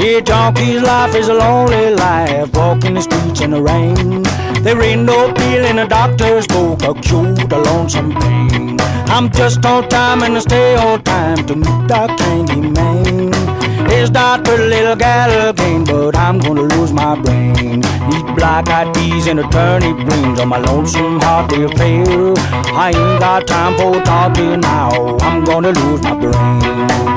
Yeah, junkie's life is a lonely life, walking the streets in the rain. There ain't no pill in a doctor's book or cure the lonesome pain. I'm just on time and I stay on time to meet that candy man. It's not pretty little gal again, but I'm gonna lose my brain. Need black-eyed peas and turnip greens on my lonesome heart they'll fail. I ain't got time for talking now, I'm gonna lose my brain.